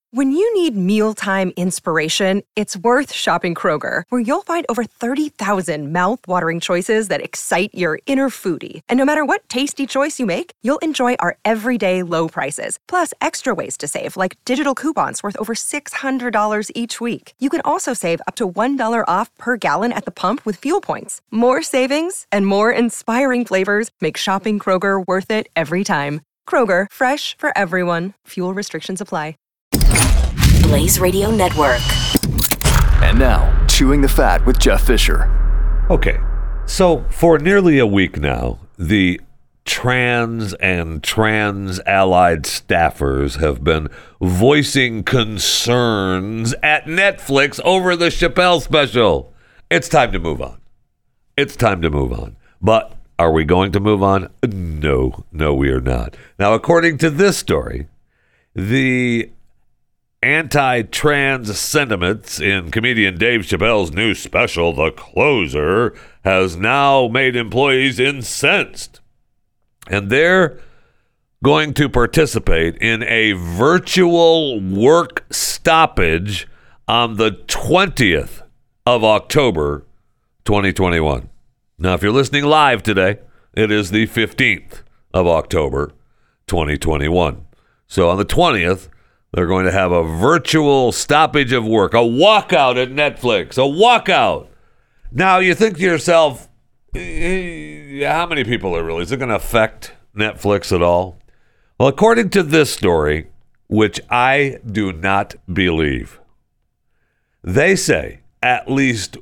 When you need mealtime inspiration, it's worth shopping Kroger, where you'll find over 30,000 mouth-watering choices that excite your inner foodie. And no matter what tasty choice you make, you'll enjoy our everyday low prices, plus extra ways to save, like digital coupons worth over $600 each week. You can also save up to $1 off per gallon at the pump with fuel points. More savings and more inspiring flavors make shopping Kroger worth it every time. Kroger, fresh for everyone. Fuel restrictions apply. Blaze Radio Network. And now, Chewing the Fat with Jeff Fisher. Okay, so for nearly a week now, the trans and trans-allied staffers have been voicing concerns at Netflix over the Chappelle special. It's time to move on. It's time to move on. But are we going to move on? No, we are not. Now, according to this story, the anti-trans sentiments in comedian Dave Chappelle's new special, The Closer, has now made employees incensed. And they're going to participate in a virtual work stoppage on the 20th of October, 2021. Now, if you're listening live today, it is the 15th of October, 2021. So on the 20th, they're going to have a virtual stoppage of work, a walkout at Netflix, a walkout. Now, you think to yourself, how many people are really? Is it going to affect Netflix at all? Well, according to this story, which I do not believe, they say at least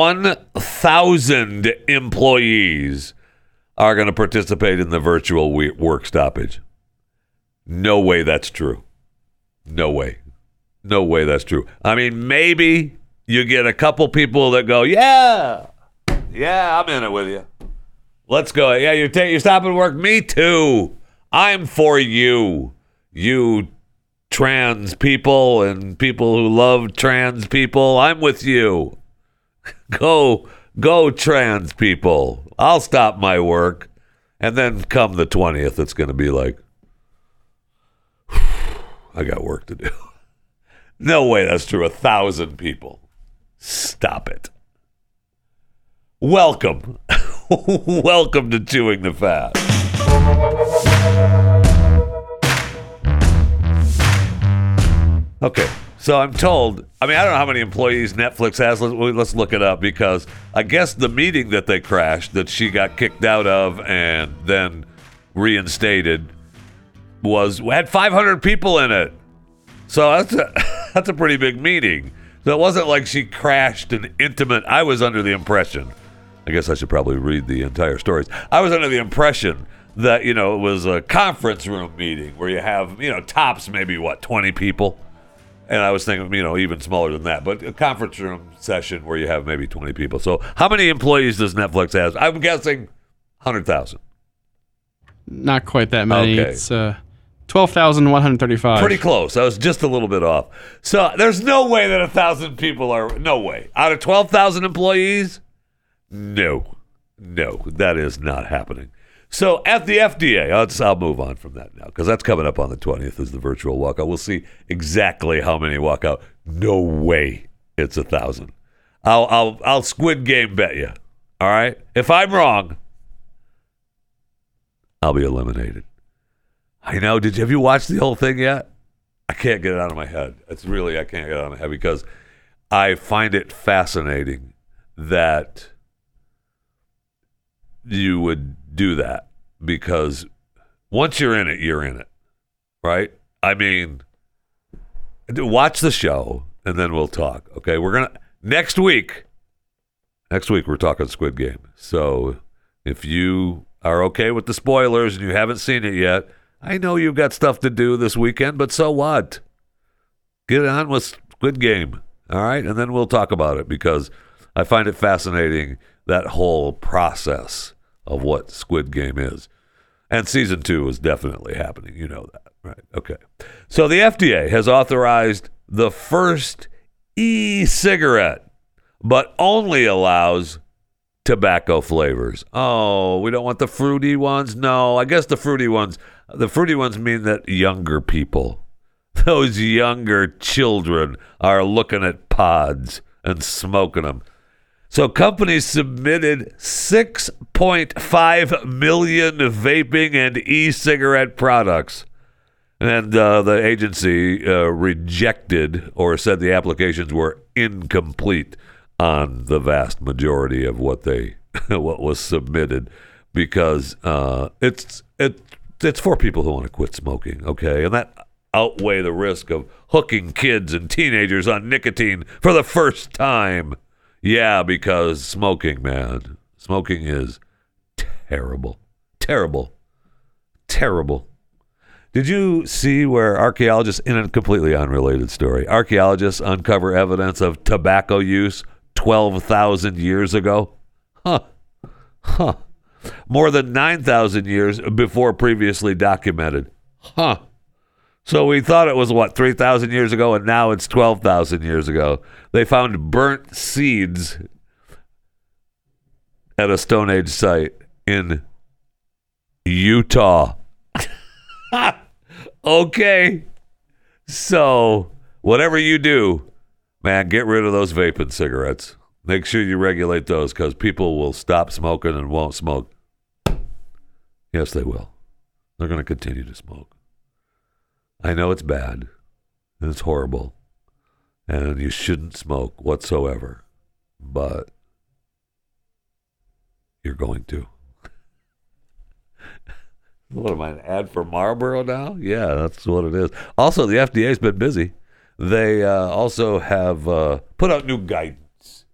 1,000 employees are going to participate in the virtual work stoppage. No way that's true. No way that's true. I mean, maybe you get a couple people that go, yeah, I'm in it with you. Let's go. Yeah, you're stopping work. Me too. I'm for you. You trans people and people who love trans people. I'm with you. Go trans people. I'll stop my work. And then come the 20th, it's going to be like, I got work to do. No way that's true. 1,000 people. Stop it. Welcome. Welcome to Chewing the Fat. Okay, so I'm told, I don't know how many employees Netflix has. Let's look it up, because I guess the meeting that they crashed, that she got kicked out of and then reinstated, had 500 people in it. So that's a pretty big meeting. So it wasn't like she crashed an intimate. I was under the impression, I guess I should probably read the entire stories. I was under the impression that, it was a conference room meeting where you have, tops maybe 20 people. And I was thinking, even smaller than that, but a conference room session where you have maybe 20 people. So how many employees does Netflix have? I'm guessing 100,000. Not quite that many. Okay. It's 12,135. Pretty close. I was just a little bit off. So there's no way that 1,000 people are, no way. Out of 12,000 employees? No, that is not happening. So at the FDA, I'll move on from that now, because that's coming up on the 20th is the virtual walkout. We'll see exactly how many walk out. No way it's 1,000. I'll Squid Game bet you. All right? If I'm wrong, I'll be eliminated. I know. Have you watched the whole thing yet? I can't get it out of my head. I can't get it out of my head, because I find it fascinating that you would do that, because once you're in it, right? Watch the show and then we'll talk. Okay, next week we're talking Squid Game. So if you are okay with the spoilers and you haven't seen it yet, I know you've got stuff to do this weekend, but so what? Get on with Squid Game, all right? And then we'll talk about it, because I find it fascinating, that whole process of what Squid Game is. And season 2 is definitely happening. You know that, right? Okay. So the FDA has authorized the first e-cigarette, but only allows tobacco flavors. Oh, we don't want the fruity ones? No, I guess the fruity ones mean that younger people those younger children are looking at pods and smoking them. So companies submitted 6.5 million vaping and e-cigarette products. And the agency rejected or said the applications were incomplete on the vast majority of what was submitted, because it's for people who want to quit smoking, okay? And that outweigh the risk of hooking kids and teenagers on nicotine for the first time. Yeah, because smoking, man. Smoking is terrible. Terrible. Terrible. Did you see where archaeologists, in a completely unrelated story, archaeologists uncover evidence of tobacco use 12,000 years ago? Huh. More than 9,000 years before previously documented. Huh. So we thought it was, 3,000 years ago, and now it's 12,000 years ago. They found burnt seeds at a Stone Age site in Utah. Okay. So whatever you do, man, get rid of those vaping cigarettes. Make sure you regulate those, because people will stop smoking and won't smoke. Yes, they will. They're going to continue to smoke. I know it's bad, and it's horrible, and you shouldn't smoke whatsoever, but you're going to. What am I, an ad for Marlboro now? Yeah, that's what it is. Also, the FDA's been busy. They also have put out new guidance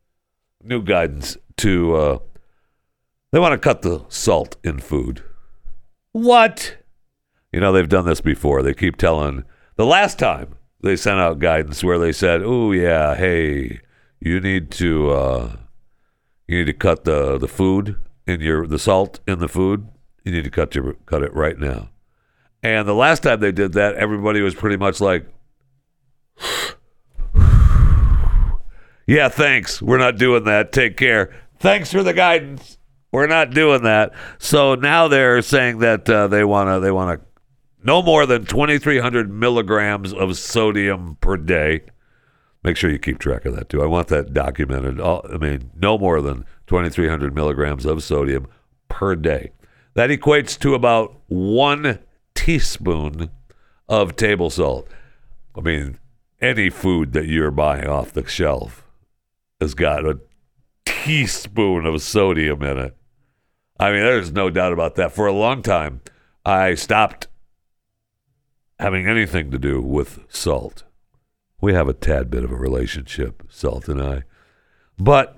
to, they want to cut the salt in food. What? You know, they've done this before. They keep telling, the last time they sent out guidance where they said, oh, yeah, hey, you need to cut the food in the salt in the food. You need to cut it right now. And the last time they did that, everybody was pretty much like, yeah, thanks. We're not doing that. Take care. Thanks for the guidance. We're not doing that. So now they're saying that they want to no more than 2,300 milligrams of sodium per day. Make sure you keep track of that, too. I want that documented. No more than 2,300 milligrams of sodium per day. That equates to about 1 teaspoon of table salt. I mean, any food that you're buying off the shelf has got a teaspoon of sodium in it. I mean, there's no doubt about that. For a long time, I stopped having anything to do with salt. We have a tad bit of a relationship, Salt and I. But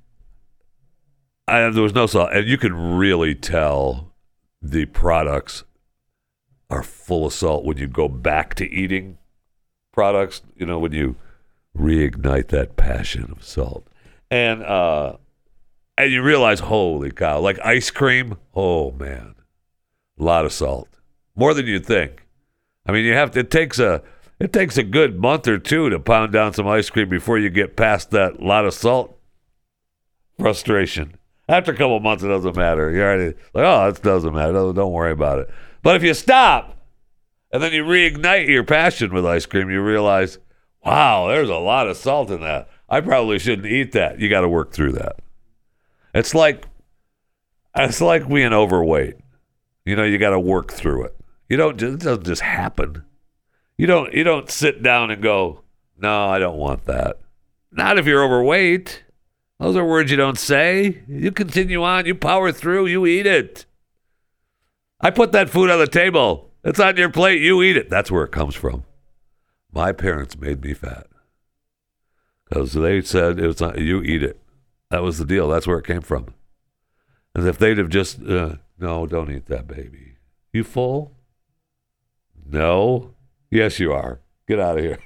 there was no salt. And you can really tell the products are full of salt when you go back to eating products, when you reignite that passion of salt. And you realize, holy cow, like ice cream, oh, man, a lot of salt. More than you'd think. I mean, it takes a good month or two to pound down some ice cream before you get past that lot of salt frustration. After a couple of months, it doesn't matter. You're already like, oh, it doesn't matter. Don't worry about it. But if you stop and then you reignite your passion with ice cream, you realize, wow, there's a lot of salt in that. I probably shouldn't eat that. You got to work through that. It's like being overweight. You got to work through it. It doesn't just happen. You don't sit down and go, no, I don't want that. Not if you're overweight. Those are words you don't say. You continue on. You power through. You eat it. I put that food on the table. It's on your plate. You eat it. That's where it comes from. My parents made me fat because they said it was not, you eat it. That was the deal. That's where it came from. And if they'd have just, no, don't eat that, baby. You full? No. Yes, you are. Get out of here.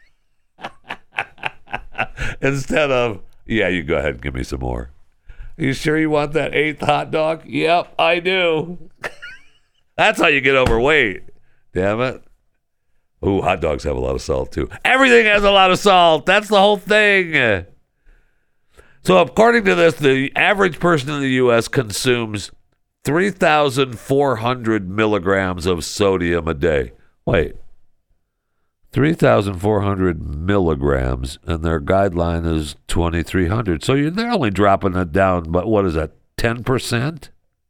Instead of, yeah, you go ahead and give me some more. Are you sure you want that 8th hot dog? Yep, I do. That's how you get overweight. Damn it. Ooh, hot dogs have a lot of salt, too. Everything has a lot of salt. That's the whole thing. So according to this, the average person in the U.S. consumes 3,400 milligrams of sodium a day. Wait. 3,400 milligrams, and their guideline is 2,300. So they're only dropping it down, but what is that, 10%?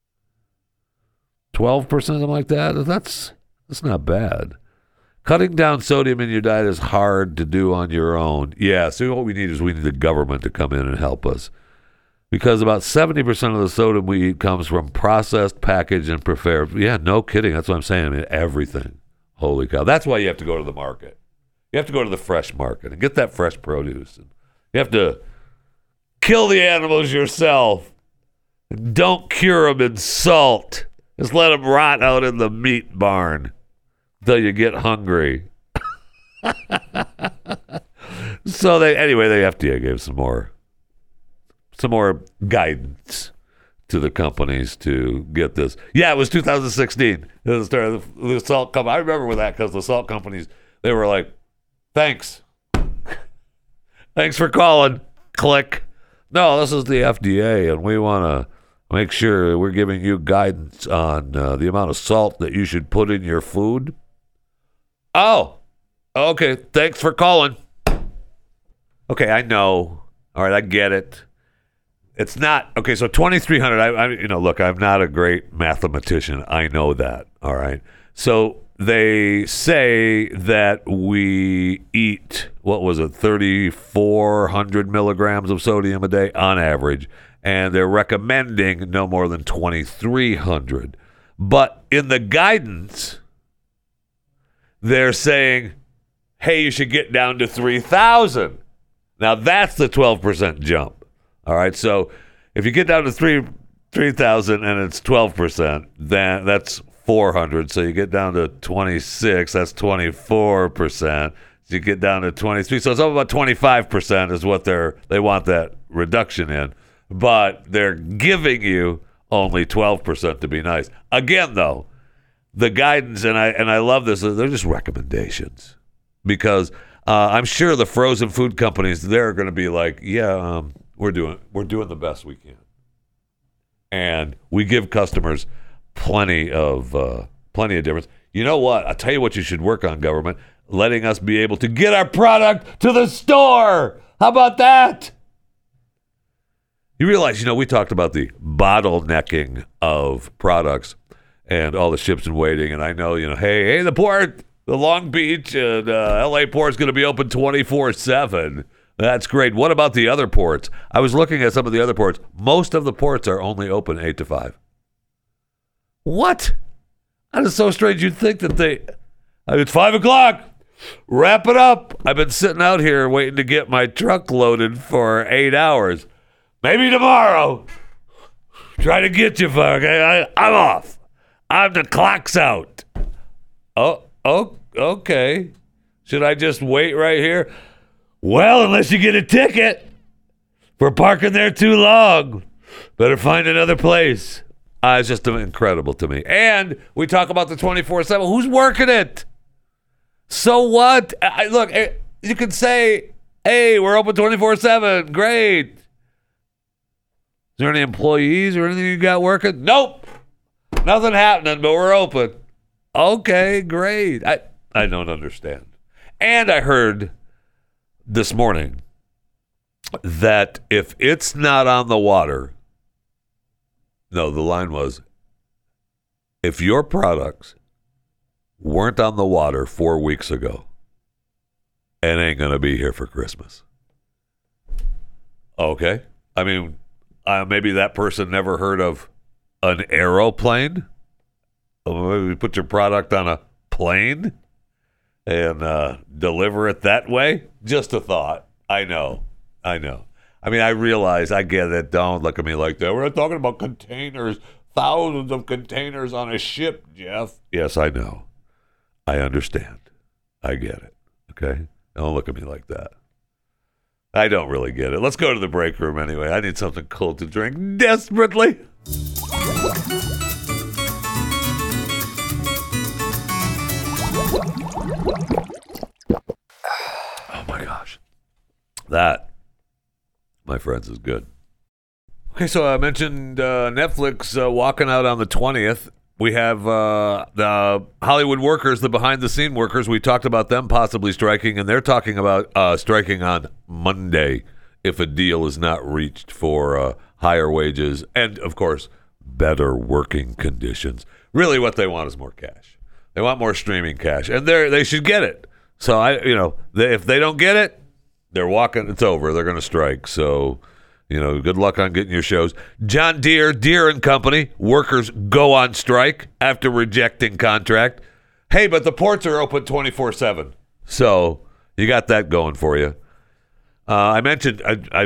12%, something like that? That's not bad. Cutting down sodium in your diet is hard to do on your own. Yeah, so what we need the government to come in and help us. Because about 70% of the sodium we eat comes from processed, packaged, and prepared. Yeah, no kidding. That's what I'm saying. I mean, everything. Holy cow. That's why you have to go to the market. You have to go to the fresh market and get that fresh produce. You have to kill the animals yourself. Don't cure them in salt. Just let them rot out in the meat barn until you get hungry. So the FDA gave some more guidance to the companies to get this. Yeah, it was 2016. The salt company. I remember with that because the salt companies, they were like, thanks for calling. Click. No, this is the FDA, and we want to make sure we're giving you guidance on the amount of salt that you should put in your food. Oh, okay. Thanks for calling. Okay, I know. All right, I get it. It's not okay. So 2,300. Look, I'm not a great mathematician. I know that. All right. So they say that we eat 3,400 milligrams of sodium a day on average, and they're recommending no more than 2,300. But in the guidance, they're saying, hey, you should get down to 3,000. Now that's the 12% jump. All right, so if you get down to 3,000 and it's 12%, then that's 400. So you get down to 26, that's 24%. So you get down to 23. So it's up about 25% is what they want that reduction in. But they're giving you only 12% to be nice. Again, though, the guidance, and I love this, they're just recommendations. Because I'm sure the frozen food companies, they're going to be like, yeah, we're doing the best we can, and we give customers plenty of difference. You know what? I'll tell you what you should work on, government, letting us be able to get our product to the store. How about that? You realize, we talked about the bottlenecking of products and all the ships in waiting, and I know, hey, the port, the Long Beach and LA port is going to be open 24/7. That's great. What about the other ports? I was looking at some of the other ports. Most of the ports are only open 8 to 5. What? That is so strange. You'd think that it's 5 o'clock. Wrap it up. I've been sitting out here waiting to get my truck loaded for 8 hours. Maybe tomorrow. Try to get you, okay? I'm off. The clock's out. Oh, okay. Should I just wait right here? Well, unless you get a ticket for parking there too long, better find another place. It's just incredible to me. And we talk about the 24/7. Who's working it? So what? Look, you can say, hey, we're open 24/7. Great. Is there any employees or anything you got working? Nope. Nothing happening, but we're open. Okay, great. I don't understand. And I heard this morning that if it's not on the water, no, the line was, if your products weren't on the water 4 weeks ago, it ain't going to be here for Christmas. Okay. I mean, maybe that person never heard of an aeroplane. Maybe put your product on a plane and deliver it that way. Just a thought. I know. I mean, I realize, I get it. Don't look at me like that. We're not talking about containers, thousands of containers on a ship, Jeff. Yes, I know. I understand. I get it. Okay? Don't look at me like that. I don't really get it. Let's go to the break room anyway. I need something cold to drink desperately. Oh my gosh. That, my friends, is good. Okay, so I mentioned Netflix walking out on the 20th. We have the Hollywood workers, the behind-the-scene workers. We talked about them possibly striking, and they're talking about striking on Monday if a deal is not reached for higher wages and, of course, better working conditions. Really what they want is more cash. They want more streaming cash, and they should get it. So, if they don't get it, they're walking. It's over. They're going to strike. So, good luck on getting your shows. John Deere and Company, workers go on strike after rejecting contract. Hey, but the ports are open 24/7. So you got that going for you. I mentioned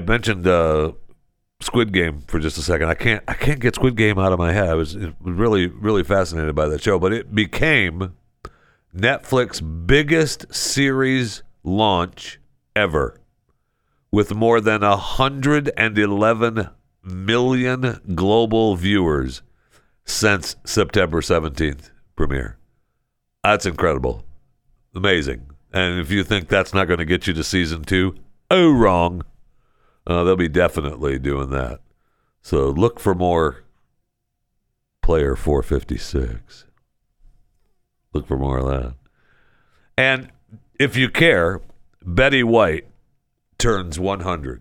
Squid Game for just a second. I can't get Squid Game out of my head. I was really, really fascinated by that show, but it became Netflix's biggest series launch ever, with more than 111 million global viewers since September 17th premiere. That's incredible. Amazing. And if you think that's not going to get you to season 2, wrong. They'll be definitely doing that. So look for more Player 456. Look for more of that. And if you care, Betty White turns 100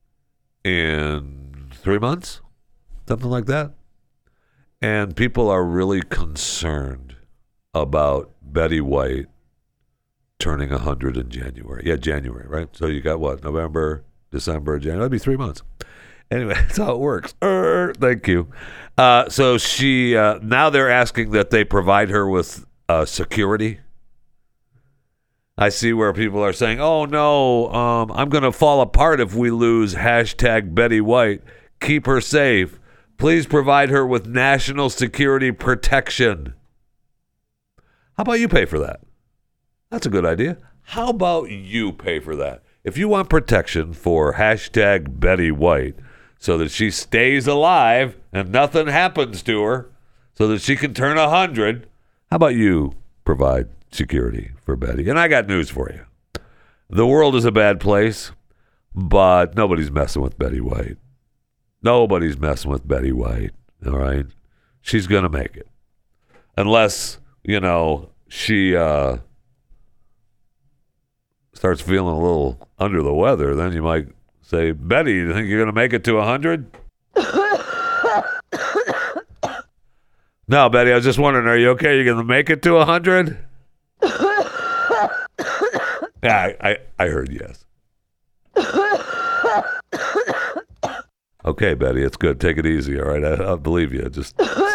in 3 months, something like that. And people are really concerned about Betty White turning 100 in January. Yeah, January, right? So you got what? November, December, January. That'd be 3 months. Anyway, that's how it works. Thank you. So she now they're asking that they provide her with security. I see where people are saying, oh, no, I'm going to fall apart if we lose #Betty White. Keep her safe. Please provide her with national security protection. How about you pay for that? That's a good idea. How about you pay for that? If you want protection for #Betty White so that she stays alive and nothing happens to her so that she can turn 100, how about you provide security for Betty? And I got news for you. The world is a bad place, but nobody's messing with Betty White. Nobody's messing with Betty White, all right? She's going to make it. Unless, she starts feeling a little under the weather, then you might say, Betty, you think you're going to make it to 100? No, Betty, I was just wondering, are you okay? You're going to make it to 100? Yeah, I heard yes. Okay, Betty, it's good. Take it easy, all right? I'll believe you. Just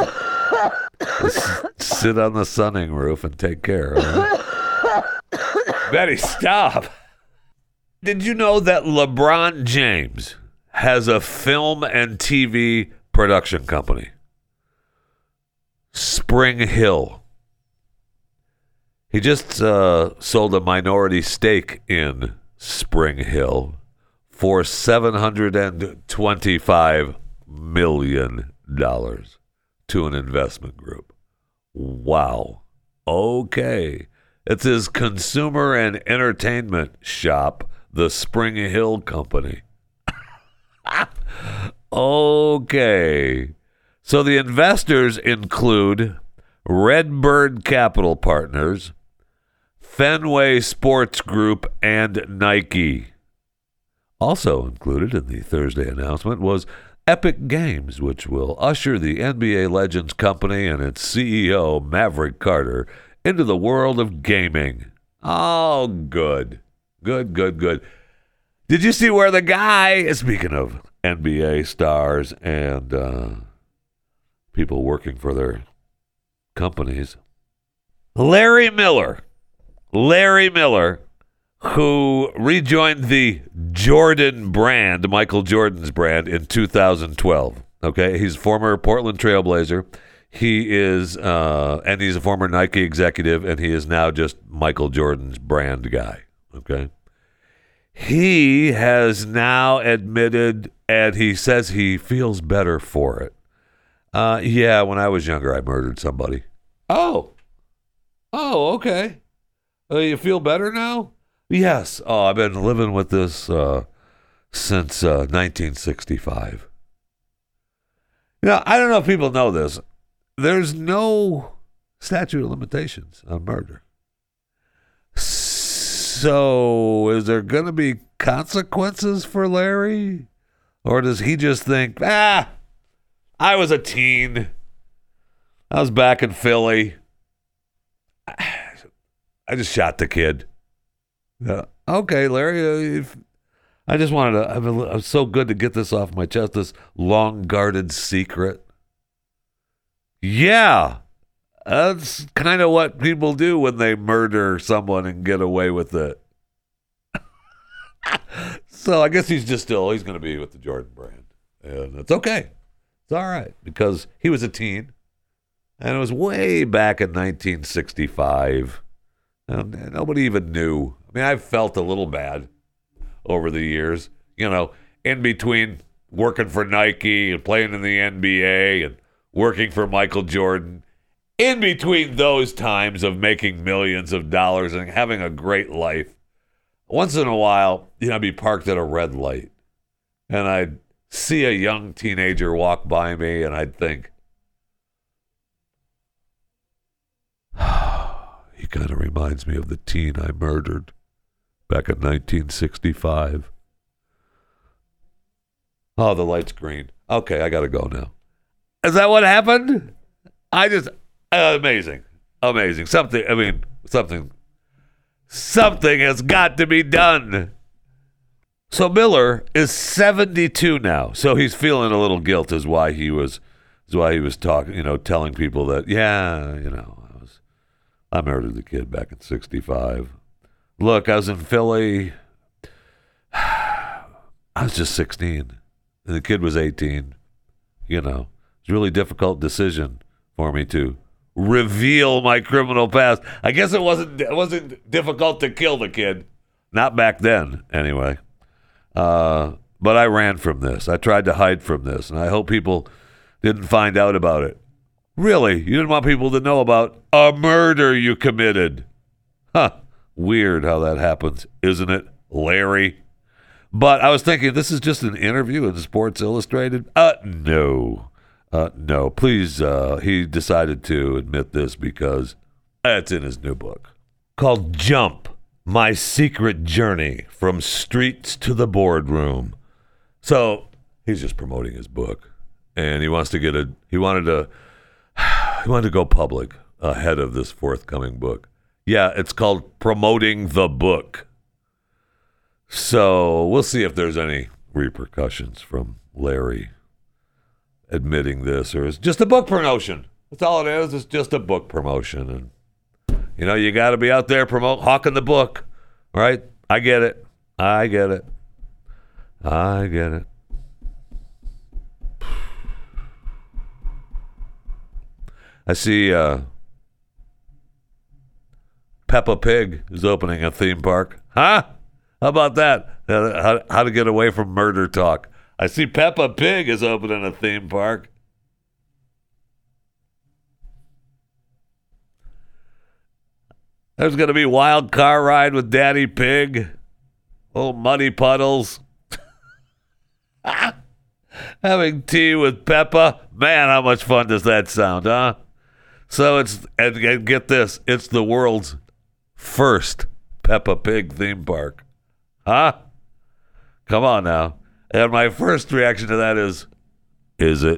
sit on the sunning roof and take care, all right? Betty, stop. Did you know that LeBron James has a film and TV production company? Spring Hill. He just sold a minority stake in Spring Hill for $725 million to an investment group. Wow. Okay. It's his consumer and entertainment shop, the Spring Hill Company. Okay. So the investors include Redbird Capital Partners, Fenway Sports Group, and Nike. Also included in the Thursday announcement was Epic Games, which will usher the NBA Legends company and its CEO, Maverick Carter, into the world of gaming. Oh, good. Good. Did you see where the guy, speaking of NBA stars and people working for their companies, Larry Miller, who rejoined the Jordan brand, Michael Jordan's brand, in 2012. Okay, he's a former Portland Trailblazer. He is, and he's a former Nike executive, and he is now just Michael Jordan's brand guy. Okay, he has now admitted, and he says he feels better for it. Yeah, when I was younger, I murdered somebody. Oh, okay. You feel better now? Yes. Oh, I've been living with this since 1965. I don't know if people know this. there's no statute of limitations on murder. So is there going to be consequences for Larry? Or does he just think, I was a teen. I was back in Philly. I just shot the kid. Okay, Larry, I just wanted to, I'm so good to get this off my chest, this long-guarded secret. Yeah, that's kind of what people do when they murder someone and get away with it. So I guess he's going to be with the Jordan brand. And it's okay. It's all right, because he was a teen. And it was way back in 1965. And nobody even knew. I mean, I've felt a little bad over the years, in between working for Nike and playing in the NBA and working for Michael Jordan. In between those times of making millions of dollars and having a great life, once in a while, I'd be parked at a red light and I'd see a young teenager walk by me and I'd think, he kind of reminds me of the teen I murdered back in 1965. Oh, the light's green. Okay, I got to go now. Is that what happened? Amazing. Something has got to be done. So Miller is 72 now. So he's feeling a little guilt is why he was talking, telling people that, I murdered the kid back in 65. Look, I was in Philly. I was just 16. And the kid was 18. It's a really difficult decision for me to reveal my criminal past. I guess it wasn't difficult to kill the kid. Not back then, anyway. But I ran from this. I tried to hide from this. And I hope people didn't find out about it. Really? You didn't want people to know about a murder you committed? Huh. Weird how that happens, isn't it, Larry? But I was thinking, this is just an interview in Sports Illustrated? No. No. Please, he decided to admit this because it's in his new book called Jump, My Secret Journey from Streets to the Boardroom. So he's just promoting his book. And he wanted to go public ahead of this forthcoming book. Yeah, it's called Promoting the Book. So we'll see if there's any repercussions from Larry admitting this, or it's just a book promotion. That's all it is. It's just a book promotion. And, you got to be out there hawking the book, right? I get it. I see Peppa Pig is opening a theme park. Huh? How about that? How to get away from murder talk. I see Peppa Pig is opening a theme park. There's going to be wild car ride with Daddy Pig. Oh, muddy puddles. Having tea with Peppa. Man, how much fun does that sound, huh? So and get this, it's the world's first Peppa Pig theme park. Huh? Come on now. And my first reaction to that is it?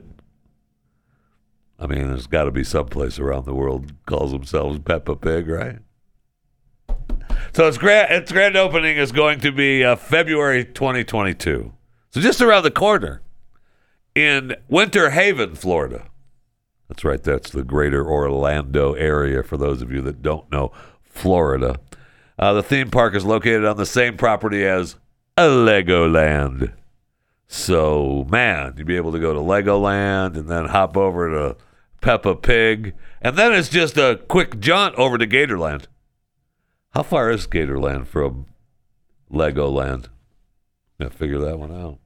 I mean, there's got to be some place around the world calls themselves Peppa Pig, right? So its grand opening is going to be February 2022. So just around the corner in Winter Haven, Florida. That's right. That's the greater Orlando area for those of you that don't know Florida. The theme park is located on the same property as Legoland. So, man, you'd be able to go to Legoland and then hop over to Peppa Pig. And then it's just a quick jaunt over to Gatorland. How far is Gatorland from Legoland? Gotta figure that one out.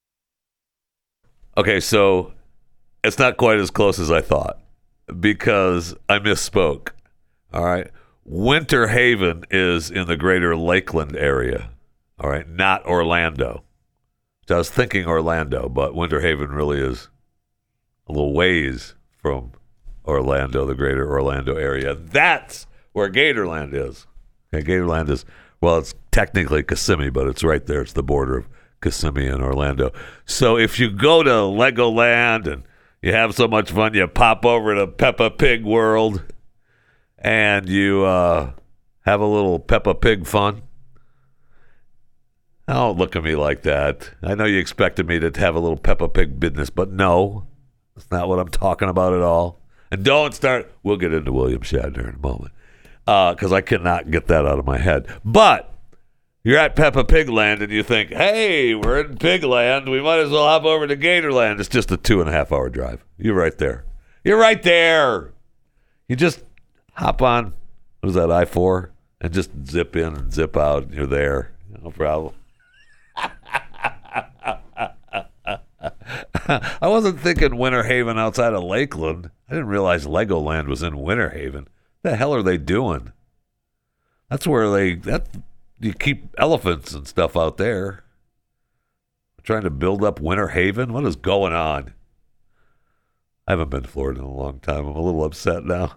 Okay, so it's not quite as close as I thought because I misspoke. All right. Winter Haven is in the greater Lakeland area. All right. Not Orlando. So I was thinking Orlando, but Winter Haven really is a little ways from Orlando, the greater Orlando area. That's where Gatorland is. Okay, Gatorland is, well, it's technically Kissimmee, but it's right there. It's the border of Kissimmee and Orlando. So if you go to Legoland and you have so much fun, you pop over to Peppa Pig World and you have a little Peppa Pig fun. Don't look at me like that. I know you expected me to have a little Peppa Pig business, but no, that's not what I'm talking about at all. And don't start, we'll get into William Shatner in a moment, because I cannot get that out of my head. But you're at Peppa Pig Land and you think, hey, we're in Pigland. We might as well hop over to Gatorland. It's just a 2.5-hour drive. You're right there. You're right there. You just hop on, what is that, I-4, and just zip in and zip out, and you're there. No problem. I wasn't thinking Winter Haven outside of Lakeland. I didn't realize Legoland was in Winter Haven. What the hell are they doing? That's where you keep elephants and stuff out there. Trying to build up Winter Haven? What is going on? I haven't been to Florida in a long time. I'm a little upset now.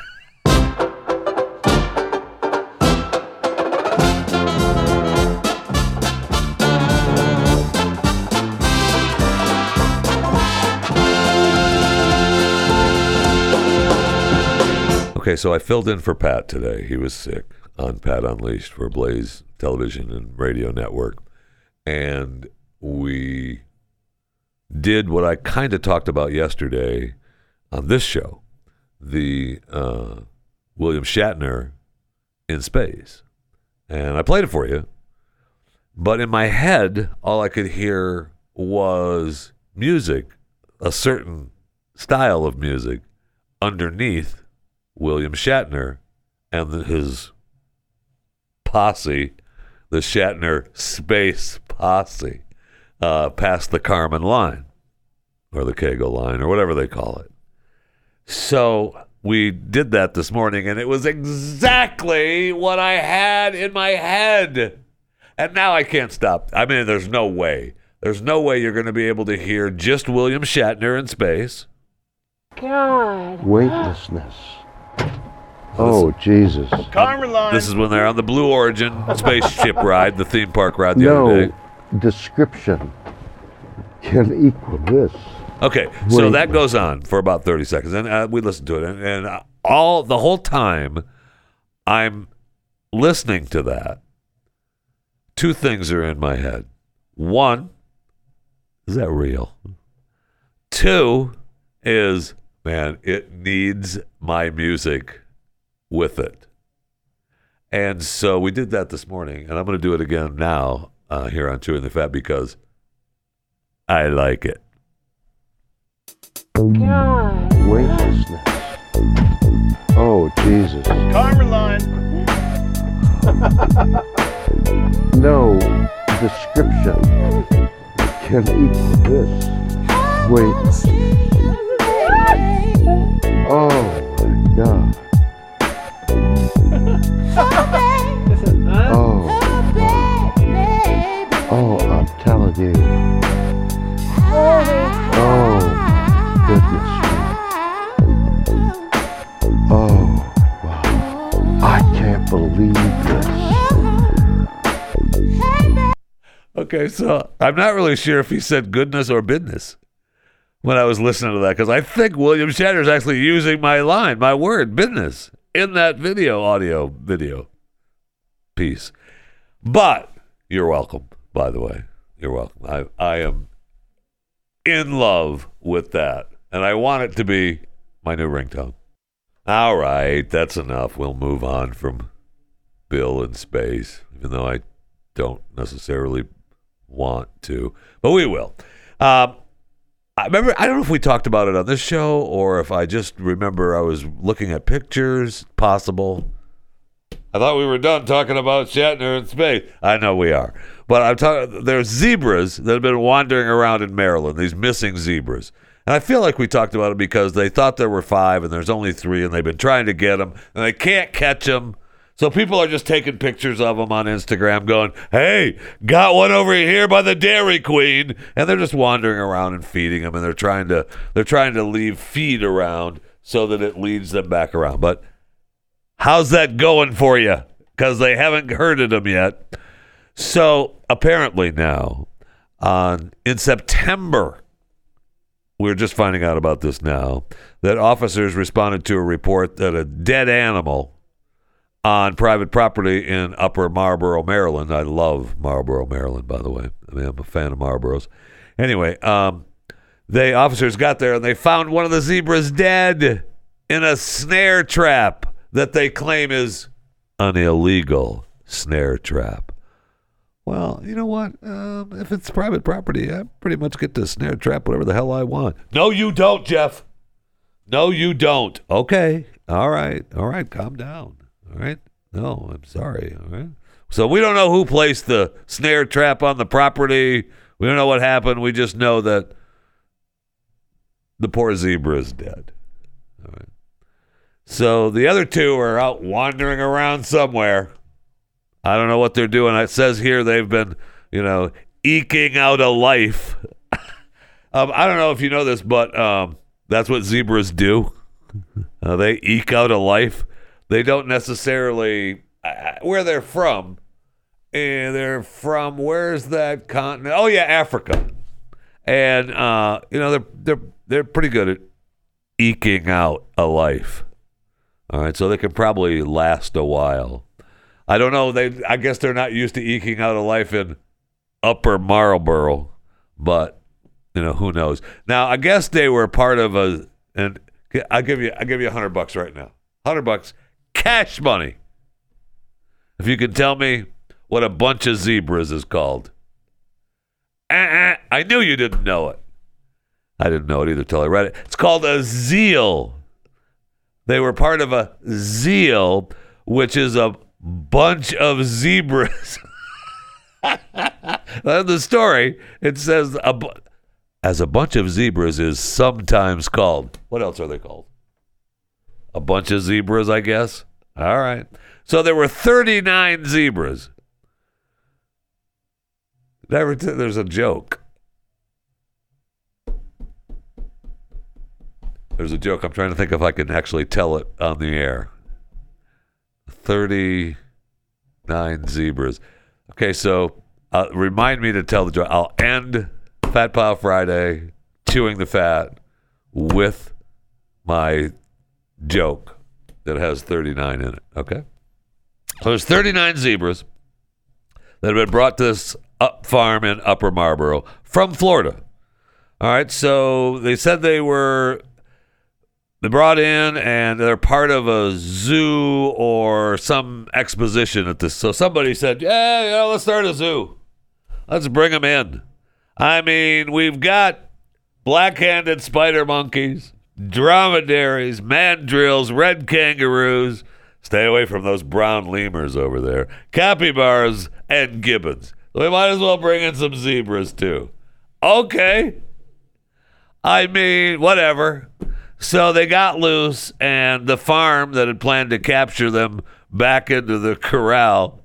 Okay, so I filled in for Pat today. He was sick on Pat Unleashed for Blaze Television and Radio Network. And we did what I kind of talked about yesterday on this show, the William Shatner in space. And I played it for you. But in my head, all I could hear was music, a certain style of music underneath William Shatner and his posse, the Shatner Space Posse, past the Kármán line or the Kegel line or whatever they call it. So we did that this morning, and it was exactly what I had in my head. And now I can't stop. I mean, there's no way. There's no way you're going to be able to hear just William Shatner in space. God. Weightlessness. Oh, Jesus. This is when they're on the Blue Origin spaceship ride, the theme park ride the other day. No description can equal this. Okay, so that goes on for about 30 seconds, and we listened to it, and the whole time I'm listening to that, two things are in my head. One, is that real? Two is, man, it needs my music with it. And so we did that this morning, and I'm going to do it again now here on Chewing the Fat because I like it. God. Weightlessness. Oh, Jesus. No description can equal this. Wait. Oh, my God. Oh, I'm telling you. Oh, goodness me. Oh, wow. I can't believe this. Okay, so I'm not really sure if he said goodness or business when I was listening to that, because I think William Shatner is actually using my line, my word, business, in that audio video piece. But you're welcome, by the way. You're welcome. I am in love with that, and I want it to be my new ringtone. All right, that's enough. We'll move on from Bill in space, even though I don't necessarily want to, but we will. I don't know if we talked about it on this show or if I just remember I was looking at pictures. Possible. I thought we were done talking about Shatner in space. I know we are. But I'm talking. There's zebras that have been wandering around in Maryland, these missing zebras. And I feel like we talked about it because they thought there were 5 and there's only 3, and they've been trying to get them, and they can't catch them. So people are just taking pictures of them on Instagram going, hey, got one over here by the Dairy Queen. And they're just wandering around and feeding them, and they're trying to leave feed around so that it leads them back around. But how's that going for you? Because they haven't herded them yet. So apparently now, in September, we're just finding out about this now, that officers responded to a report that a dead animal on private property in Upper Marlboro, Maryland. I love Marlboro, Maryland, by the way. I mean, I'm a fan of Marlboros. Anyway, officers got there and they found one of the zebras dead in a snare trap that they claim is an illegal snare trap. Well, you know what? If it's private property, I pretty much get to snare trap whatever the hell I want. No, you don't, Jeff. No, you don't. Okay. All right. Calm down. All right. No, I'm sorry. All right. So we don't know who placed the snare trap on the property. We don't know what happened. We just know that the poor zebra is dead. All right. So the other two are out wandering around somewhere. I don't know what they're doing. It says here they've been, eking out a life. I don't know if you know this, but that's what zebras do. They eke out a life. They don't necessarily where they're from. They're from, where's that continent? Oh yeah, Africa. And they're pretty good at eking out a life. All right, so they can probably last a while. I don't know. I guess they're not used to eking out a life in Upper Marlboro, but who knows? Now, I guess they were part of and I'll give you $100 right now. $100 cash money. If you can tell me what a bunch of zebras is called. I knew you didn't know it. I didn't know it either till I read it. It's called a zeal. They were part of a zeal, which is a bunch of zebras. The story, it says, as a bunch of zebras is sometimes called. What else are they called? A bunch of zebras, I guess. All right. So there were 39 zebras. There's a joke. There's a joke. I'm trying to think if I can actually tell it on the air. 39 zebras. Okay, so remind me to tell the joke. I'll end Fat Pile Friday, Chewing the Fat, with my joke that has 39 in it. Okay? So there's 39 zebras that have been brought to this farm in Upper Marlboro from Florida. All right, so they said they brought in and they're part of a zoo or some exposition at this. So somebody said, yeah, let's start a zoo. Let's bring them in. I mean, we've got black-handed spider monkeys, dromedaries, mandrills, red kangaroos. Stay away from those brown lemurs over there. Capybaras and gibbons. We might as well bring in some zebras too. Okay. I mean, whatever. So they got loose, and the farm that had planned to capture them back into the corral.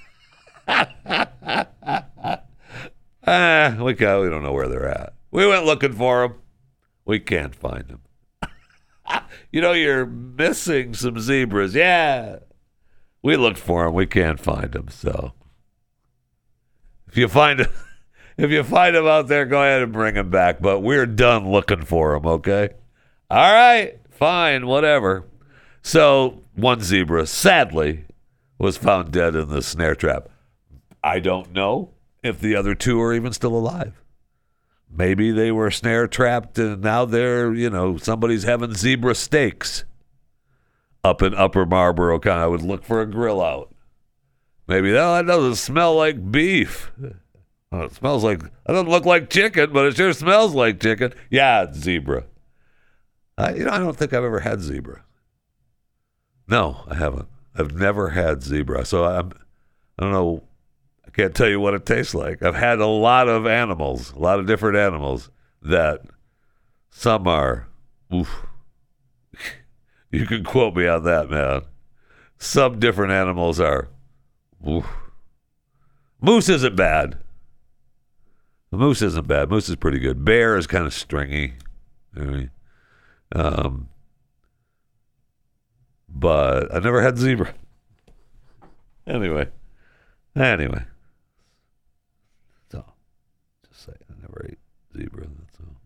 We don't know where they're at. We went looking for them. We can't find them. You're missing some zebras. Yeah. We looked for them. We can't find them. So if you find them out there, go ahead and bring them back. But we're done looking for them, okay? All right, fine, whatever. So one zebra, sadly, was found dead in the snare trap. I don't know if the other two are even still alive. Maybe they were snare trapped and now they're, somebody's having zebra steaks up in Upper Marlboro County. I would look for a grill out. Maybe that doesn't smell like beef. Oh, it doesn't look like chicken, but it sure smells like chicken. Yeah, it's zebra. I don't think I've ever had zebra. No, I haven't. I've never had zebra. So I don't know. I can't tell you what it tastes like. I've had a lot of animals, a lot of different animals that some are, oof. You can quote me on that, man. Some different animals are, oof. Moose isn't bad. Moose isn't bad. Moose is pretty good. Bear is kind of stringy. but I never had zebra. Anyway. So, just say I never ate zebra. That's all.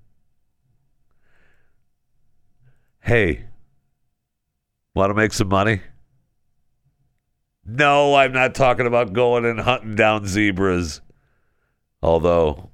Hey, want to make some money? No, I'm not talking about going and hunting down zebras. Although,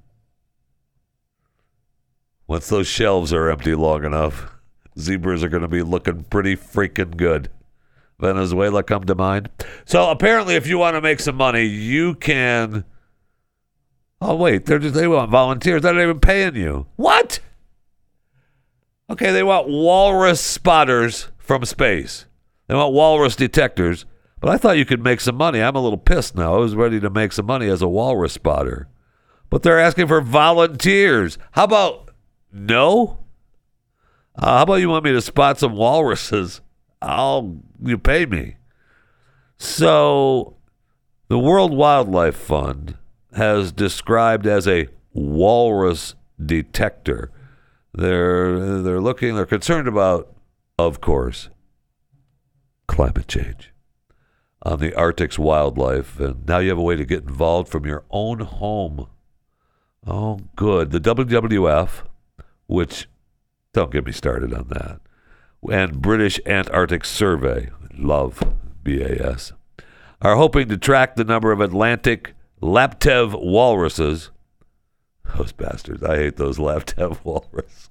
once those shelves are empty long enough, zebras are going to be looking pretty freaking good. Venezuela come to mind. So apparently, if you want to make some money, you can. Oh wait, they want volunteers. They're not even paying you. What? Okay, they want walrus spotters from space. They want walrus detectors. But I thought you could make some money. I'm a little pissed now. I was ready to make some money as a walrus spotter. But they're asking for volunteers. How about no? How about you want me to spot some walruses? You pay me. So the World Wildlife Fund has described as a walrus detector. They're concerned about, of course, climate change on the Arctic's wildlife, and now you have a way to get involved from your own home. Oh, good. The WWF, which, don't get me started on that, and British Antarctic Survey, love BAS, are hoping to track the number of Atlantic Laptev walruses. Those bastards. I hate those Laptev walruses.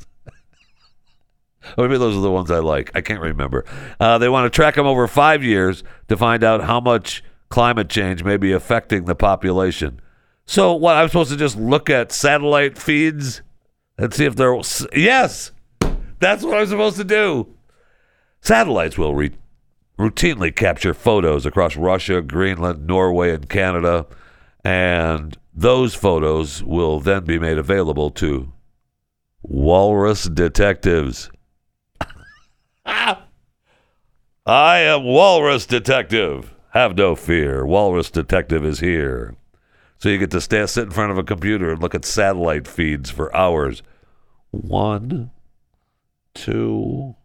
Or maybe those are the ones I like. I can't remember. They want to track them over 5 years to find out how much climate change may be affecting the population. So what, I'm supposed to just look at satellite feeds and see if they're... Yes! That's what I'm supposed to do. Satellites will routinely capture photos across Russia, Greenland, Norway, and Canada, and those photos will then be made available to walrus detectives. I am Walrus Detective. Have no fear. Walrus Detective is here. So you get to sit in front of a computer and look at satellite feeds for hours. 1, 2,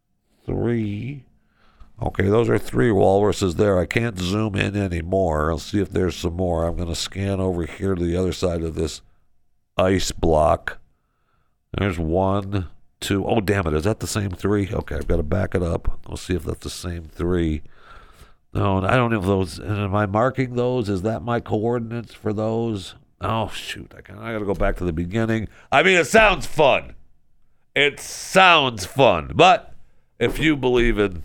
3. Okay, those are 3 walruses there. I can't zoom in anymore. I'll see if there's some more. I'm going to scan over here to the other side of this ice block. There's 1, 2. Oh, damn it. Is that the same 3? Okay, I've got to back it up. We'll see if that's the same 3. No, I don't know if those. Am I marking those? Is that my coordinates for those? Oh, shoot. I got to go back to the beginning. I mean, it sounds fun. It sounds fun. But if you believe in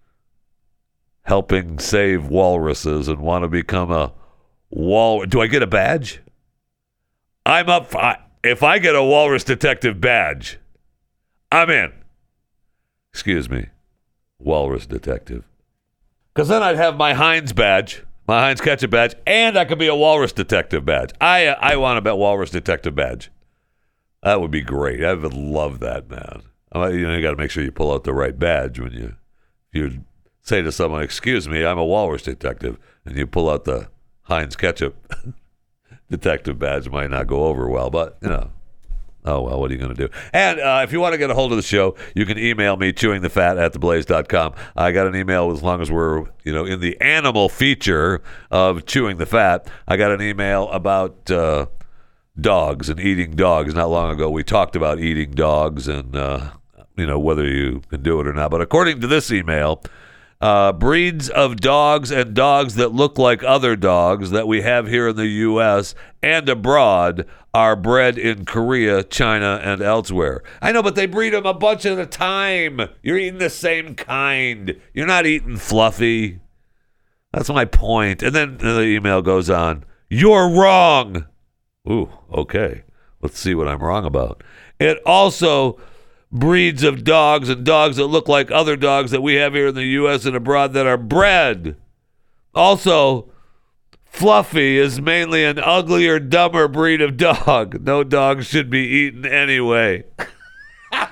helping save walruses and want to become a walrus, do I get a badge? I'm up for, if I get a walrus detective badge, I'm in. Excuse me, walrus detective. Because then I'd have my Heinz badge, my Heinz ketchup badge, and I could be a walrus detective badge. I want a walrus detective badge. That would be great. I would love that, man. You got to make sure you pull out the right badge when you say to someone, "Excuse me, I'm a walrus detective," and you pull out the Heinz ketchup detective badge. Might not go over well, but oh well, what are you going to do? And if you want to get a hold of the show, you can email me, chewingthefat@theblaze.com. I got an email as long as we're in the animal feature of Chewing the Fat. I got an email about dogs and eating dogs. Not long ago, we talked about eating dogs and whether you can do it or not. But according to this email, breeds of dogs and dogs that look like other dogs that we have here in the U.S. and abroad are bred in Korea, China, and elsewhere. I know, but they breed them a bunch at a time. You're eating the same kind. You're not eating Fluffy. That's my point. And then the email goes on. You're wrong. Ooh, okay. Let's see what I'm wrong about. It also breeds of dogs and dogs that look like other dogs that we have here in the U.S. and abroad that are bred. Also, Fluffy is mainly an uglier, dumber breed of dog. No dog should be eaten anyway. All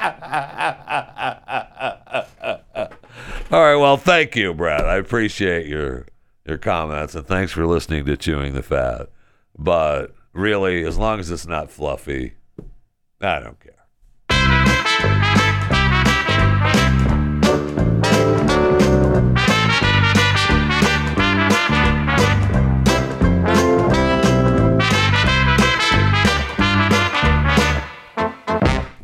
right, well, thank you, Brad. I appreciate your comments, and thanks for listening to Chewing the Fat. But really, as long as it's not Fluffy, I don't care.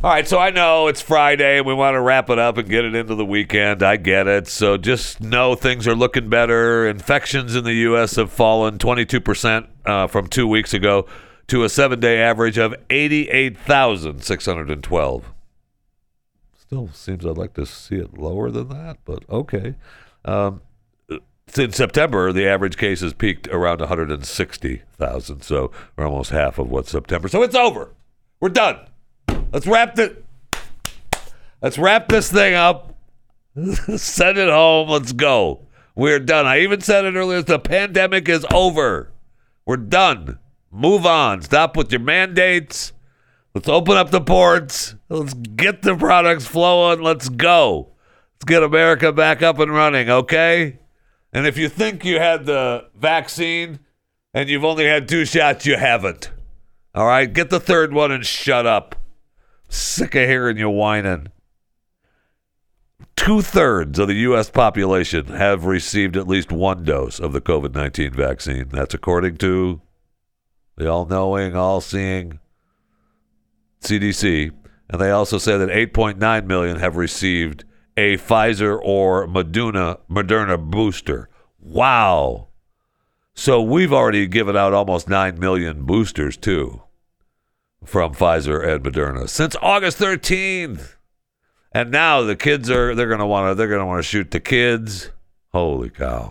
All right, so I know it's Friday and we want to wrap it up and get it into the weekend. I get it. So just know things are looking better. Infections in the U.S. have fallen 22% from 2 weeks ago to a 7-day average of 88,612. Still seems I'd like to see it lower than that, but okay. Since September, the average cases peaked around 160,000, so we're almost half of what September. So it's over. We're done. Let's wrap this thing up. Send it home. Let's go. We're done. I even said it earlier. The pandemic is over. We're done. Move on. Stop with your mandates. Let's open up the ports. Let's get the products flowing. Let's go. Let's get America back up and running, okay? And if you think you had the vaccine and you've only had 2 shots, you haven't. All right? Get the 3rd one and shut up. Sick of hearing you whining. 2/3 of the U.S. population have received at least 1 dose of the COVID-19 vaccine. That's according to the all-knowing, all-seeing CDC. And they also say that 8.9 million have received a Pfizer or Moderna booster. Wow. So we've already given out almost 9 million boosters, too, from Pfizer and Moderna since August 13th. And now the kids they're going to want to shoot the kids. Holy cow.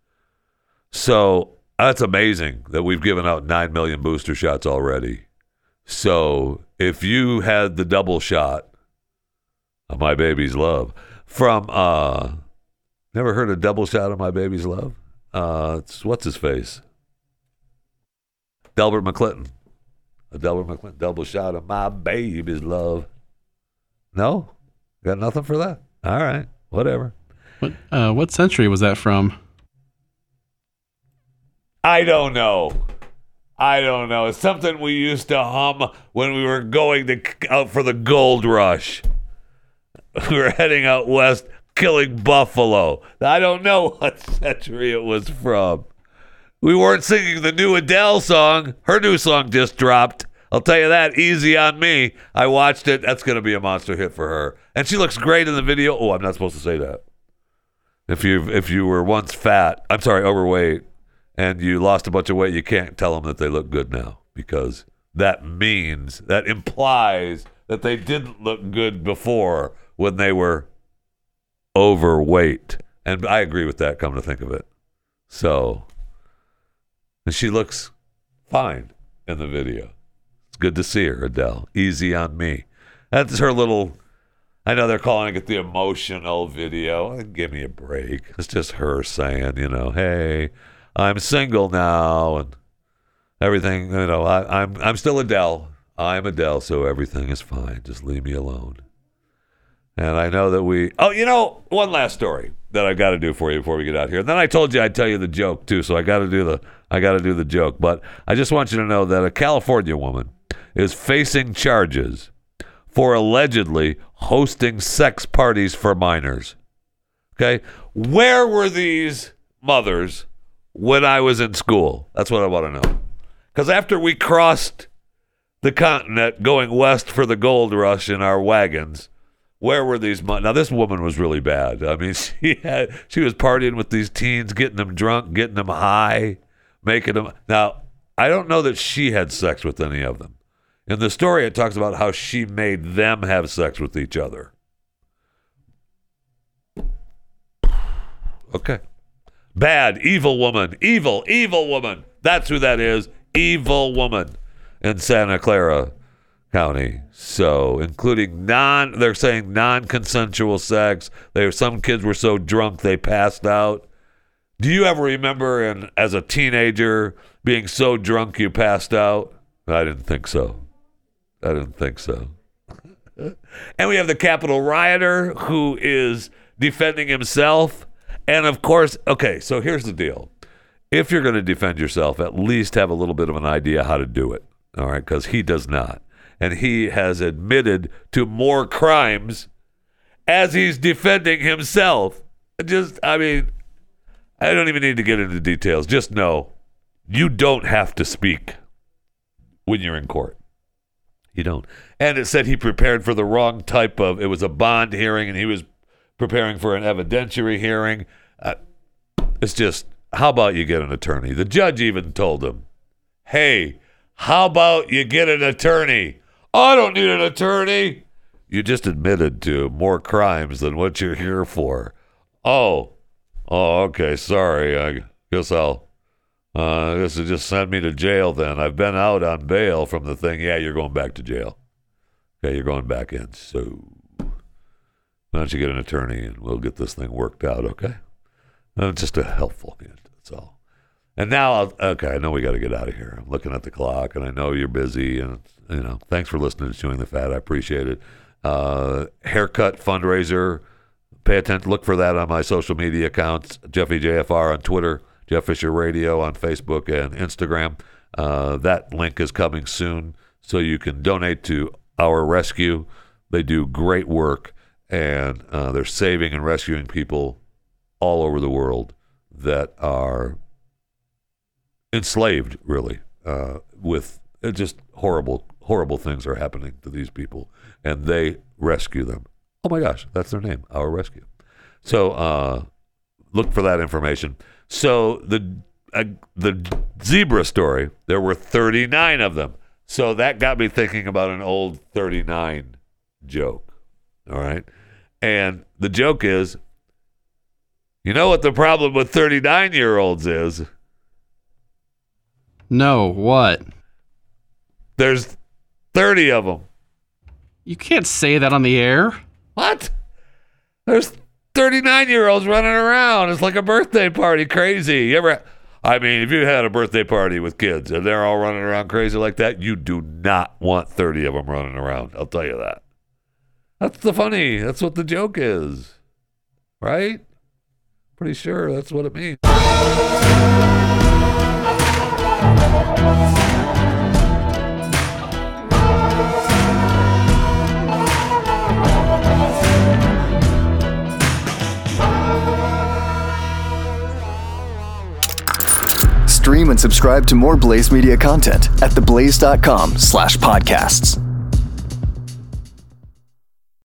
So that's amazing that we've given out 9 million booster shots already. So if you had the double shot of My Baby's Love from never heard a double shot of My Baby's Love? It's what's his face? Delbert McClinton. A Delbert McClinton double shot of My Baby's Love. No? Got nothing for that? All right. Whatever. What century was that from? I don't know. It's something we used to hum when we were going out for the gold rush. We were heading out west, killing buffalo. I don't know what century it was from. We weren't singing the new Adele song. Her new song just dropped. I'll tell you that. Easy on Me. I watched it. That's going to be a monster hit for her. And she looks great in the video. Oh, I'm not supposed to say that. If you were once overweight, and you lost a bunch of weight, you can't tell them that they look good now, because that implies that they didn't look good before when they were overweight. And I agree with that, come to think of it. So, and she looks fine in the video. It's good to see her, Adele. Easy on Me. That's her little, I know they're calling it the emotional video. Give me a break. It's just her saying, hey, I'm single now and everything. I'm still Adele. I'm Adele, so everything is fine. Just leave me alone. And I know that one last story that I got to do for you before we get out here. And then I told you I'd tell you the joke too, so I got to do the joke. But I just want you to know that a California woman is facing charges for allegedly hosting sex parties for minors. Okay? Where were these mothers when I was in school? That's what I want to know. Because after we crossed the continent going west for the gold rush in our wagons, where were these now this woman was really bad. I mean, she was partying with these teens, getting them drunk, getting them high, making them. Now, I don't know that she had sex with any of them. In the story, it talks about how she made them have sex with each other. Okay. Bad, evil woman. Evil woman. That's who that is. Evil woman in Santa Clara County. So, including they're saying non-consensual sex. Some kids were so drunk they passed out. Do you ever remember as a teenager being so drunk you passed out? I didn't think so. And we have the Capitol rioter who is defending himself. And of course, okay, so here's the deal. If you're going to defend yourself, at least have a little bit of an idea how to do it. All right, because he does not. And he has admitted to more crimes as he's defending himself. I don't even need to get into details. Just know you don't have to speak when you're in court. You don't. And it said he prepared for the wrong type of, it was a bond hearing and he was preparing for an evidentiary hearing. It's just, how about you get an attorney? The judge even told him, hey, how about you get an attorney? I don't need an attorney. You just admitted to more crimes than what you're here for. Oh, okay, sorry. I guess this will just send me to jail then. I've been out on bail from the thing. Yeah, you're going back to jail. Okay, you're going back in. So why don't you get an attorney and we'll get this thing worked out, okay? Just a helpful hint, that's all. And now, I know we got to get out of here. I'm looking at the clock, and I know you're busy, and, thanks for listening to Chewing the Fat. I appreciate it. Haircut fundraiser. Pay attention. Look for that on my social media accounts, Jeffy JFR on Twitter, Jeff Fisher Radio on Facebook and Instagram. That link is coming soon, so you can donate to our rescue. They do great work, and they're saving and rescuing people all over the world that are enslaved, really, with just horrible things are happening to these people, and they rescue them. Oh my gosh, that's their name, Our Rescue. So look for that information. So the zebra story, there were 39 of them. So that got me thinking about an old 39 joke. All right. And the joke is, you know what the problem with 39-year-olds is? No, what? There's 30 of them. You can't say that on the air. What? There's 39-year-olds running around. It's like a birthday party, crazy. If you had a birthday party with kids and they're all running around crazy like that, you do not want 30 of them running around. I'll tell you that. That's what the joke is. Right? Pretty sure that's what it means. Stream and subscribe to more Blaze Media content at theblaze.com/podcasts.